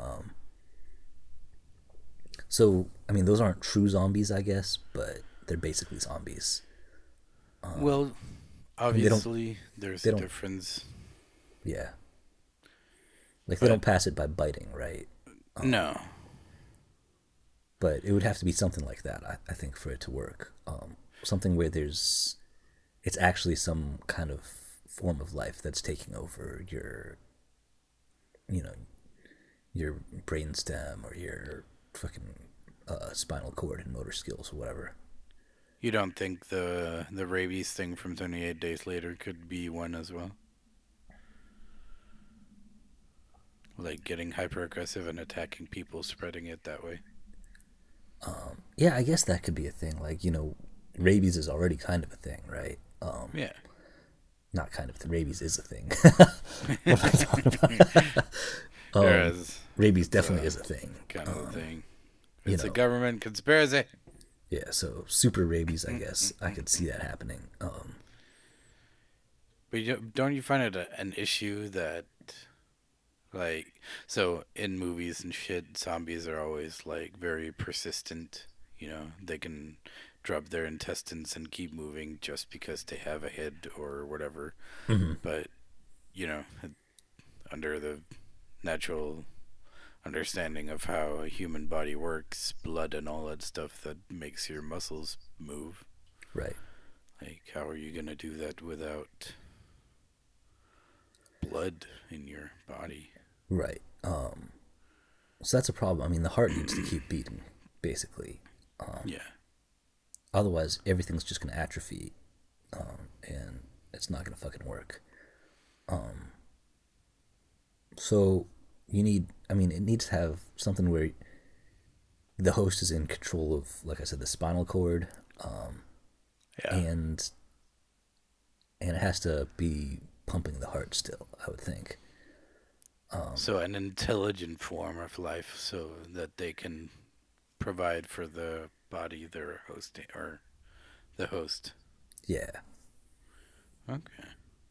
So, I mean, those aren't true zombies, I guess, but they're basically zombies. Well, obviously, there's they a don't- difference. Yeah. Like, they don't pass it by biting, right? No. But it would have to be something like that, I think, for it to work. Something where it's actually some kind of form of life that's taking over your, you know, your brainstem or your fucking spinal cord and motor skills or whatever. You don't think the rabies thing from 28 Days Later could be one as well? Like getting hyper aggressive and attacking people, spreading it that way. Yeah, I guess that could be a thing. Like, you know, rabies is already kind of a thing, right? Yeah. Not kind of. Rabies is a thing. Whereas Rabies definitely is a thing. kind of a thing. you It's a know. government conspiracy. Yeah, so super rabies, I guess. I could see that happening. But don't you find it an issue that, Like, so in movies and shit, zombies are always like very persistent. You know, they can drop their intestines and keep moving just because they have a head or whatever. Hmm. But, you know, under the natural understanding of how a human body works, blood and all that stuff that makes your muscles move. Right. Like, how are you going to do that without blood in your body? Right. So that's a problem. I mean, the heart needs to keep beating, basically. Yeah. Otherwise, everything's just going to atrophy, and it's not going to fucking work. So you need, I mean, it needs to have something where the host is in control of, like I said, the spinal cord, Yeah. and it has to be pumping the heart still, I would think. So an intelligent form of life so that they can provide for the body they're hosting or the host. Yeah. Okay.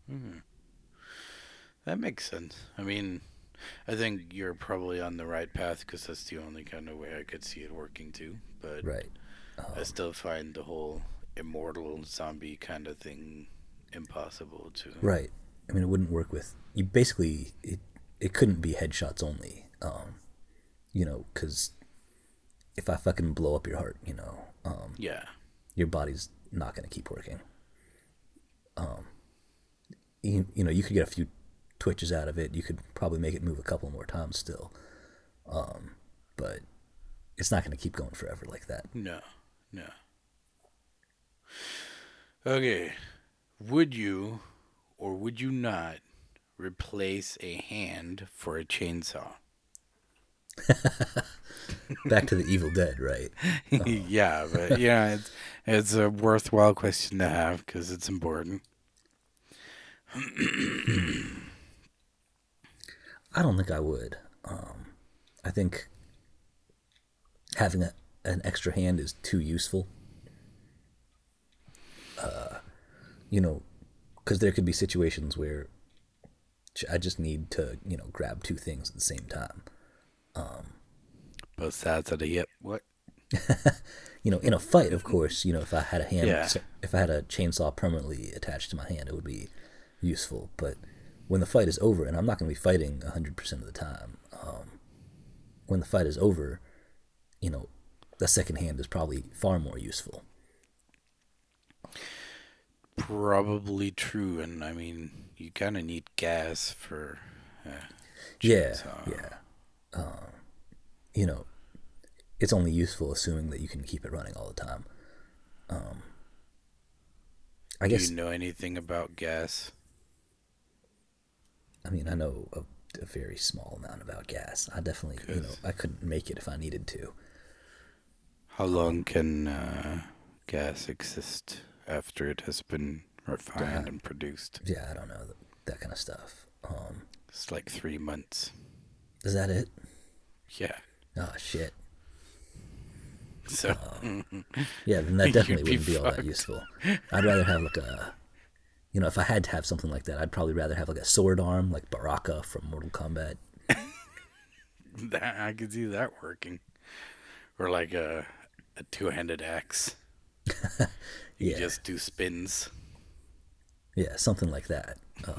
That makes sense. I mean, I think you're probably on the right path because that's the only kind of way I could see it working too. But Right. I still find the whole immortal zombie kind of thing impossible to. Right. I mean, it wouldn't work with you. Basically, it couldn't be headshots only. Because if I fucking blow up your heart, Yeah. your body's not gonna keep working. You could get a few twitches out of it. You could probably make it move a couple more times still, but it's not gonna keep going forever like that. No. No. Okay. Would you or would you not replace a hand for a chainsaw? Back to the Evil Dead, right? Yeah, but yeah, it's a worthwhile question to have because it's important. I don't think I would. I think having an extra hand is too useful. Because there could be situations where I just need to, grab two things at the same time. Both sides of the hip. What? In a fight, of course, if I had a hand, Yeah. if I had a chainsaw permanently attached to my hand, it would be useful. But when the fight is over, and I'm not going to be fighting 100% of the time, when the fight is over, the second hand is probably far more useful. Probably true, and I mean, you kind of need gas for. Yeah, chainsaw. yeah. You know, it's only useful assuming that you can keep it running all the time. I Do guess, you know anything about gas? I mean, I know a very small amount about gas. I definitely, I couldn't make it if I needed to. How long can gas exist after it has been refined and produced? Yeah, I don't know that kind of stuff. It's like 3 months. Is that it? Yeah. Oh shit. So Yeah, then that You'd definitely be wouldn't be all that fucked. useful. I'd rather have like if I had to have something like that, I'd probably rather have like a sword arm, like Baraka from Mortal Kombat. I could see that working, or like a two-handed axe. You Yeah. just do spins. Yeah, something like that.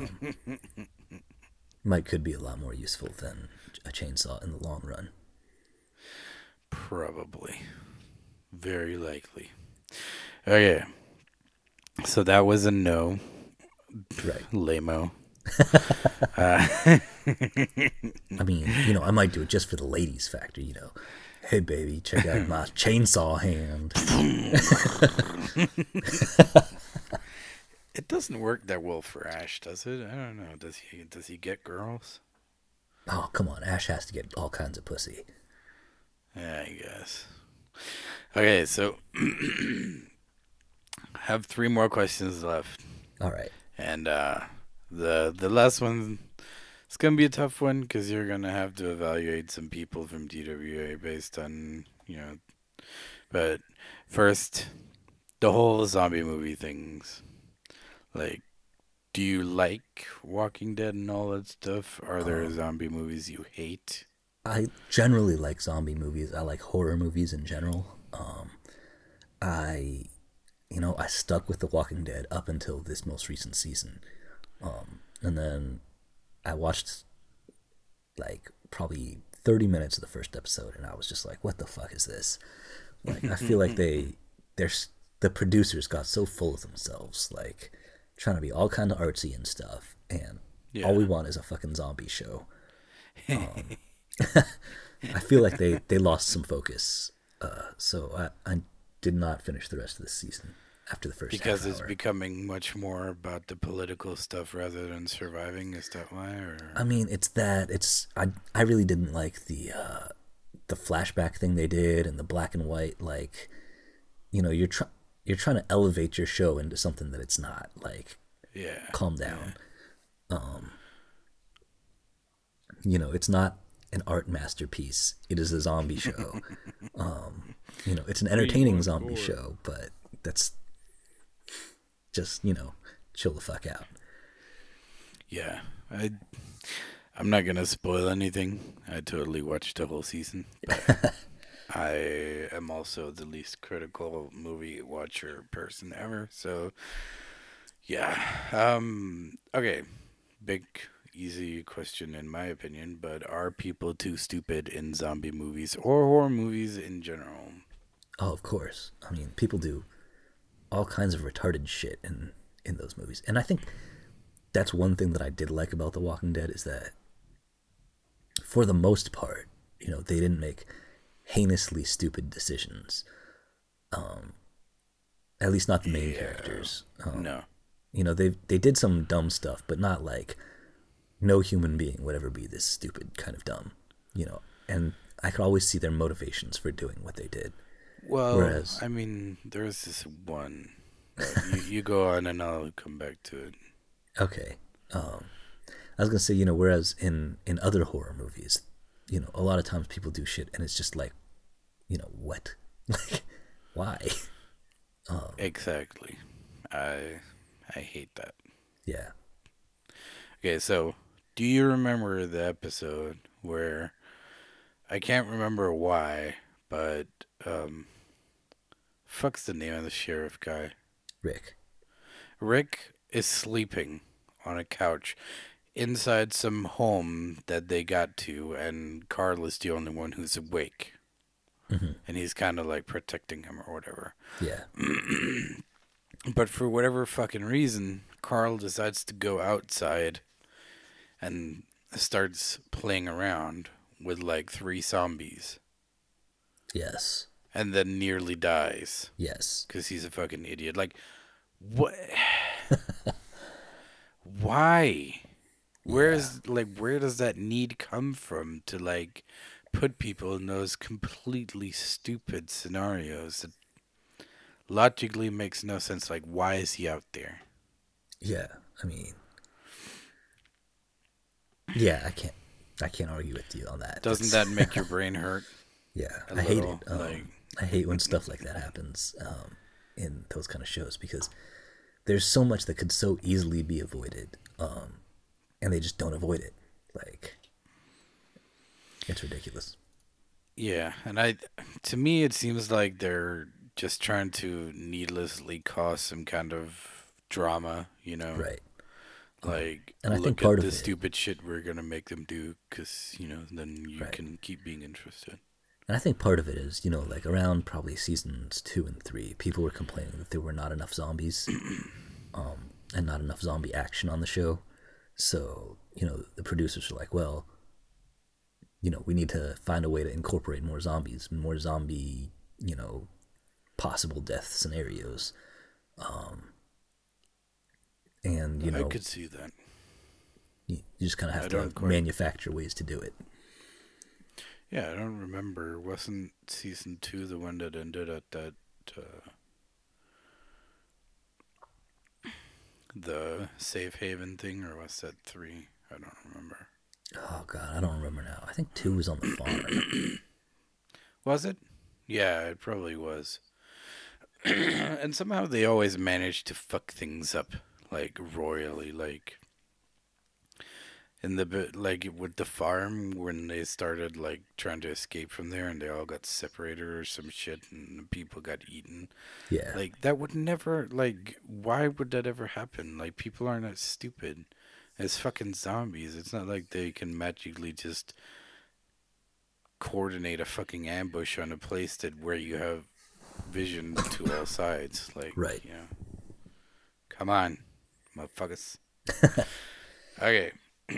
Could be a lot more useful than a chainsaw in the long run. Probably. Very likely. Okay. So that was a no. Right. Lame-o. I mean, I might do it just for the ladies factor, Hey baby, check out my chainsaw hand. It doesn't work that well for Ash, does it? I don't know. Does he get girls? Oh, come on, Ash has to get all kinds of pussy. Yeah, I guess. Okay, so have 3 more questions left. All right. And the last one is going to be a tough one because you're going to have to evaluate some people from DWA based on, but first, the whole zombie movie things. Like, Do you like Walking Dead and all that stuff? Are there Um, zombie movies you hate? I generally like zombie movies. I like horror movies in general. I, I stuck with The Walking Dead up until this most recent season. And then I watched like probably 30 minutes of the first episode and I was just like, what the fuck is this? Like, I feel like the producers got so full of themselves, like trying to be all kind of artsy and stuff. And all we Yeah. want is a fucking zombie show. I feel like they lost some focus. So I did not finish the rest of the season after the first Because half it's hour. becoming much more about the political stuff rather than surviving. Is that why? I Or mean, I really didn't like the flashback thing they did and the black and white. Like, you're trying to elevate your show into something that it's not. Like, yeah, calm yeah. down. It's not an art masterpiece. It is a zombie show. It's an entertaining zombie 314. show, but that's just, chill the fuck out. Yeah, I'm not gonna spoil anything. I totally watched the whole season, but I am also the least critical movie watcher person ever. So yeah. Okay. Big easy question in my opinion, but are people too stupid in zombie movies or horror movies in general? Oh, of course. I mean, people do all kinds of retarded shit in those movies. And I think that's one thing that I did like about The Walking Dead is that for the most part, they didn't make heinously stupid decisions. At least not the main Yeah. characters. No. They did some dumb stuff, but not like no human being would ever be this stupid kind of dumb. And I could always see their motivations for doing what they did. Well, Whereas, I mean, there's this one. But you go on and I'll come back to it. okay, I was gonna say, whereas in other horror movies, a lot of times people do shit and it's just like, what, like, why? Exactly. I hate that. Yeah. Okay, so do you remember the episode where I can't remember why, but fuck's the name of the sheriff guy? Rick. Rick is sleeping on a couch inside some home that they got to, and Carl is the only one who's awake. Hmm. And he's kind of like protecting him or whatever. Yeah. But for whatever fucking reason, Carl decides to go outside and starts playing around with like 3 zombies Yes. and then nearly dies Yes. because he's a fucking idiot. Like, what? Why? Yeah. Where does that need come from to like put people in those completely stupid scenarios that logically makes no sense? Like, why is he out there? Yeah. I mean, yeah. I can't argue with you on that. Doesn't That's that make your brain hurt yeah. a I hate it. little? Like, I hate when stuff like that happens in those kind of shows because there's so much that could so easily be avoided, and they just don't avoid it. Like, it's ridiculous. yeah, and to me, it seems like they're just trying to needlessly cause some kind of drama, you know? Right. Like, And I think look at part of the it, stupid shit we're gonna make them do, because, then you right. can keep being interested. And I think part of it is, like around probably seasons 2 and 3, people were complaining that there were not enough zombies, and not enough zombie action on the show. So, the producers are like, well, we need to find a way to incorporate more zombie, possible death scenarios. And, I could see that. you just kind of I have don't to quite. manufacture ways to do it. Yeah, I don't remember. Wasn't season 2 the one that ended at that, uh, the safe haven thing, or was that 3? I don't remember. Oh, God, I don't remember now. I think 2 was on the farm. Was it? Yeah, it probably was. And somehow they always manage to fuck things up. like royally, like in like with the farm when they started like trying to escape from there and they all got separated or some shit and the people got eaten. Yeah. Like that would never like why would that ever happen? Like people aren't that stupid. It's fucking zombies. It's not like they can magically just coordinate a fucking ambush on a place that where you have vision to all sides. Like Right. you know. Come on, motherfuckers. Okay.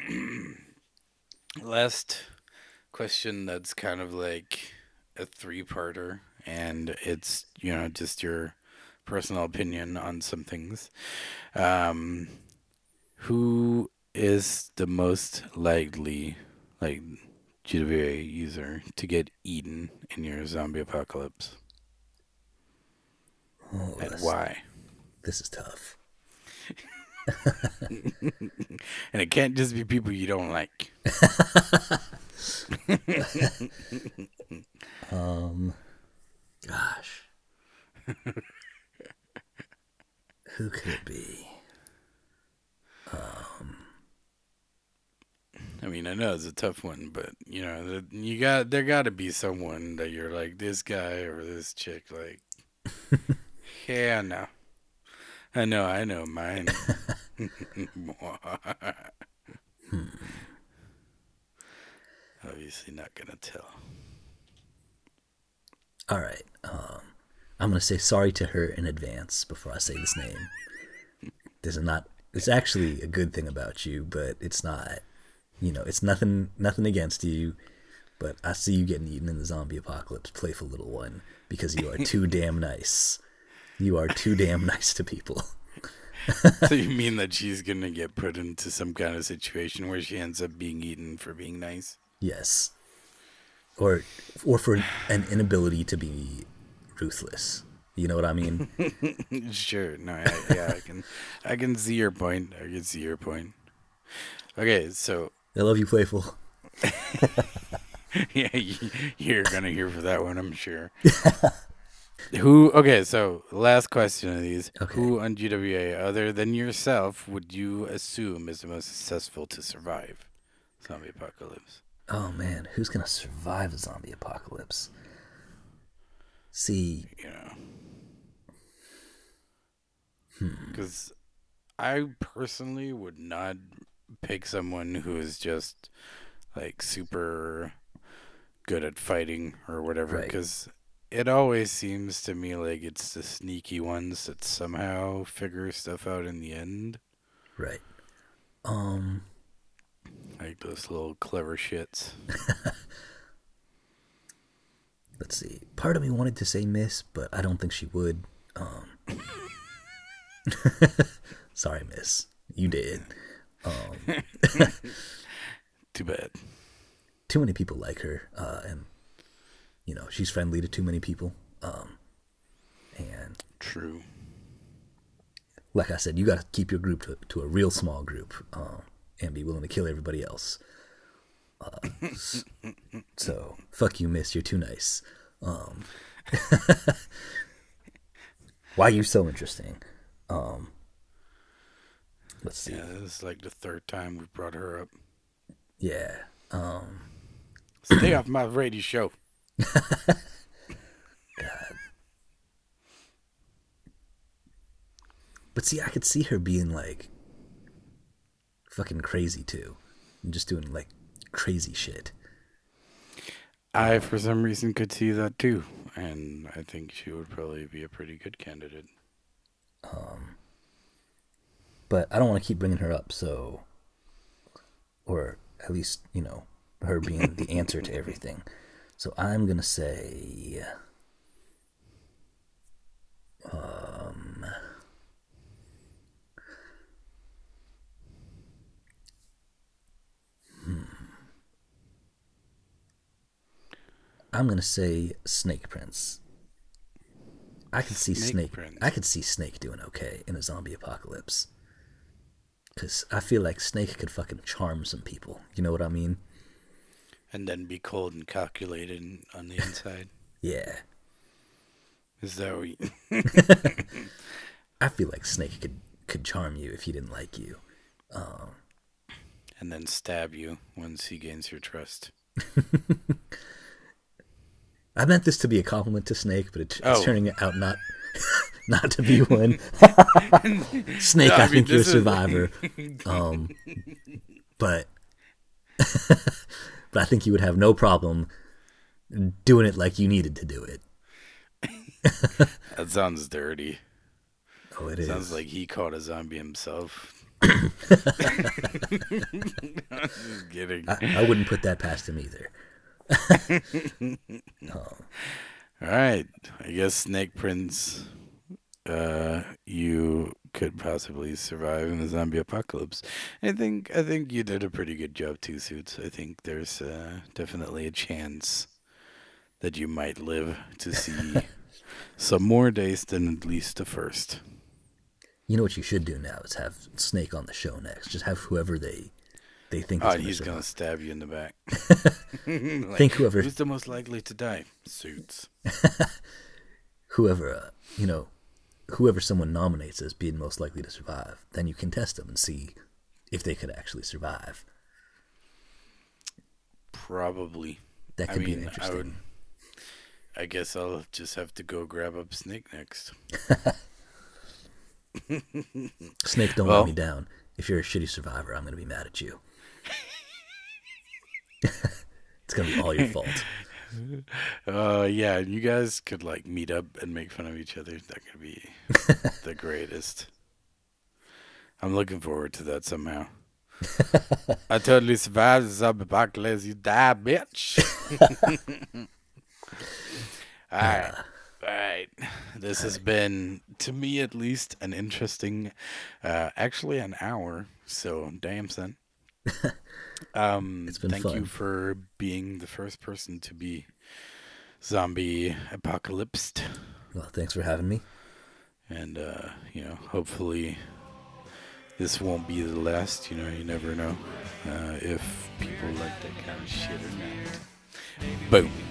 Last question that's kind of like a three-parter, and it's, you know, just your personal opinion on some things. Um, who is the most likely, like, GWA user to get eaten in your zombie apocalypse? Oh, And why? this is tough. And it can't just be people you don't like. Gosh. Who could it be? I mean, I know it's a tough one, but you know, there got to be someone that you're like this guy or this chick, like, yeah, no, I know mine. Obviously, not gonna tell. All right. I'm going to say sorry to her in advance before I say this name. It's actually a good thing about you, but it's not, you know, it's nothing against you, but I see you getting eaten in the zombie apocalypse, playful little one, because you are too damn nice. You are too damn nice to people. So you mean that she's gonna get put into some kind of situation where she ends up being eaten for being nice? Yes. Or for an inability to be ruthless. You know what I mean? Sure. No, I can see your point. I can see your point. Okay, so I love you, playful. yeah, you're gonna hear for that one, I'm sure. Who? Okay, so last question of these: Okay. Who on GWA, other than yourself, would you assume is the most successful to survive zombie apocalypse? Oh man, who's gonna survive a zombie apocalypse? See, You know, because I personally would not pick someone who is just like super good at fighting or whatever, Right. because it always seems to me like it's the sneaky ones that somehow figure stuff out in the end. right. Like those little clever shits. Let's see. Part of me wanted to say Miss, but I don't think she would. Sorry, Miss. You did. Too bad. Too many people like her, and you know she's friendly to too many people. And True. like I said, you got to keep your group to a real small group, and be willing to kill everybody else. So fuck you, Miss. You're too nice. Why are you so interesting? Let's see. Yeah, this is like the third time we brought her up. Yeah. Stay off my radio show. But see, I could see her being like fucking crazy too, and just doing like crazy shit. I, for some reason, could see that too, and I think she would probably be a pretty good candidate. But I don't want to keep bringing her up, so, or at least, you know, her being the answer to everything. So I'm gonna say, I'm gonna say Snake Prince. I could see Snake. Prince. I could see Snake doing okay in a zombie apocalypse. Cause I feel like Snake could fucking charm some people. You know what I mean? And then be cold and calculated on the inside. Yeah. Is that what you... I feel like Snake could could charm you if he didn't like you. And then stab you once he gains your trust. I meant this to be a compliment to Snake, but it's Oh. turning out not not to be one. Snake, No, I I mean, think you're a this is- survivor. But but I think you would have no problem doing it like you needed to do it. That sounds dirty. Oh, it is. Sounds like he caught a zombie himself. Just kidding. I wouldn't put that past him either. All right. I guess Snake Prince, you could possibly survive in the zombie apocalypse. I think you did a pretty good job too, Suits. I think there's definitely a chance that you might live to see some more days than at least the first. You know what you should do now is have Snake on the show next. Just have whoever they think Oh, is and he's survive. gonna stab you in the back. Like, Think whoever who's the most likely to die? Suits. whoever whoever someone nominates as being most likely to survive. Then you can test them and see if they could actually survive. Probably. That could be interesting. I guess I'll just have to go grab up Snake next. Snake, don't Well- let me down. If you're a shitty survivor, I'm going to be mad at you. It's going to be all your fault. Yeah, you guys could like meet up and make fun of each other. That could be the greatest. I'm looking forward to that somehow. I totally survived the zombie apocalypse. You die, bitch. All right. This has been, to me at least, an interesting, actually an hour. So, damn, son. It's been Thank fun. you for being the first person to be zombie apocalypsed. Well, thanks for having me. And, hopefully this won't be the last. You never know if people like that kind of shit or not. Boom.